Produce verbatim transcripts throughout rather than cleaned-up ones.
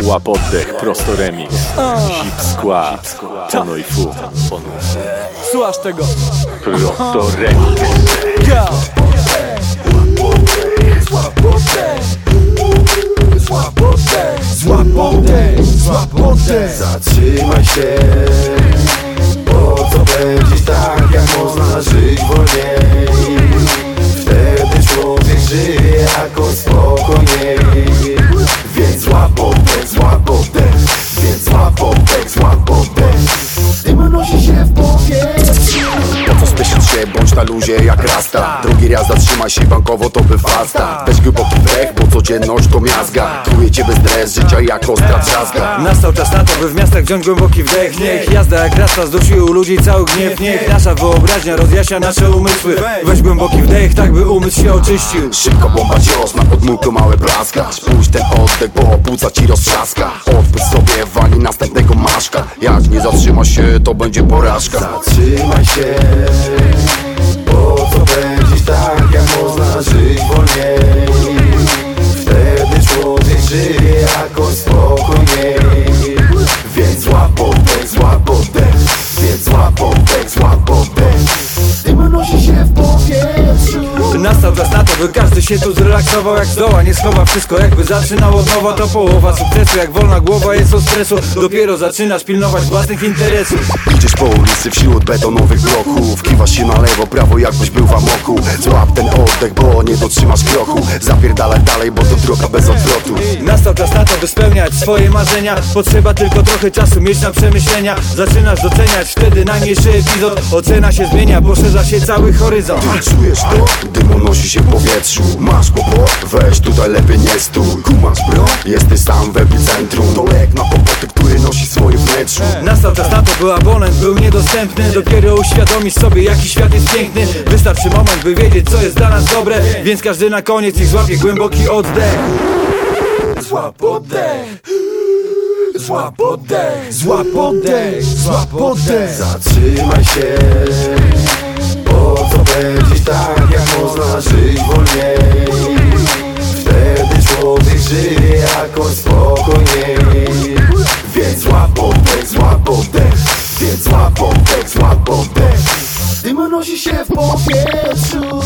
Łap oddech, prosto remix. Zip skład, Pono i Fu. Słuchasz tego? Prosto remix. Złap oddech, złap oddech, złap oddech, złap oddech. Zatrzymaj się, po co będziesz tak, jak można żyć wolniej? Wtedy człowiek żyje jakoś spokojniej. Więc złap oddech, złap oddech, więc złap oddech, złap oddech. Dym unosi się w powietrzu. Po co spieszyć się, bądź na luzie jak rasta. Drugi raz zatrzymaj się bankowo, to by fasta. Weź głęboki wdech, bo codzienność to miazga. Truje cię bez dres, życia jak ostra drzazga. Nastał czas na to, by w miastach wziąć głęboki wdech. Niech jazda jak rasta zdusi u ludzi cały gniew. Niech nasza wyobraźnia rozjaśnia nasze umysły. Weź głęboki wdech, tak by umysł się oczyścił. Szybko bomba cios, na podmuchu małe blaska. Spójrz ten oddech, bo płuca ci roztrzaska. Odpuść sobie, wali następnego maszka. Jak nie zatrzymasz się, to będzie porażka. Zatrzymaj się, po co będziesz tak, jak można żyć wolniej? Wtedy człowiek żyje jakoś spokojniej. Więc złap oddech, złap oddech, więc złap oddech, złap oddech. Dym unosi się w powietrzu. Nastał czas na to, by każdy się tu zrelaksował jak zdoła. Nie schowa wszystko, jakby zaczynał od nowa. To połowa sukcesu, jak wolna głowa jest od stresu. Dopiero zaczynasz pilnować własnych interesów. Idziesz po ulicy wśród betonowych bloków. Kiwasz się na lewo, prawo, jakbyś był w amoku. Złap ten oddech, bo nie dotrzymasz kroku. Zapierdalaj dalej, bo to droga bez odwrotu. Nastał czas na to, by spełniać swoje marzenia. Potrzeba tylko trochę czasu mieć na przemyślenia. Zaczynasz doceniać wtedy najmniejszy epizod. Ocena się zmienia, poszerza się cały horyzont. Czujesz to? Dym unosi się w powietrzu. Masz kłopot? Weź tutaj lepiej nie stój. Kumasz bro? Jesteś sam w epicentrum. To lek na kłopoty, który nosi swoje wnętrzu. Nastał czas na to, by abonent był niedostępny. Dopiero uświadomisz sobie, jaki świat jest piękny. Wystarczy moment, by wiedzieć, co jest dla nas dobre. Więc każdy na koniec niech złapie głęboki oddech. Złap oddech, złap oddech, złap oddech, złap oddech. Zatrzymaj się, po co będziesz tak, jak można żyć wolniej? Wtedy człowiek żyje jakoś spokojniej. Więc złap oddech, złap oddech, więc złap oddech, złap oddech. Dym unosi się w powietrzu.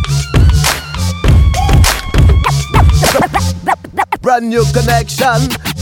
Brand new connection.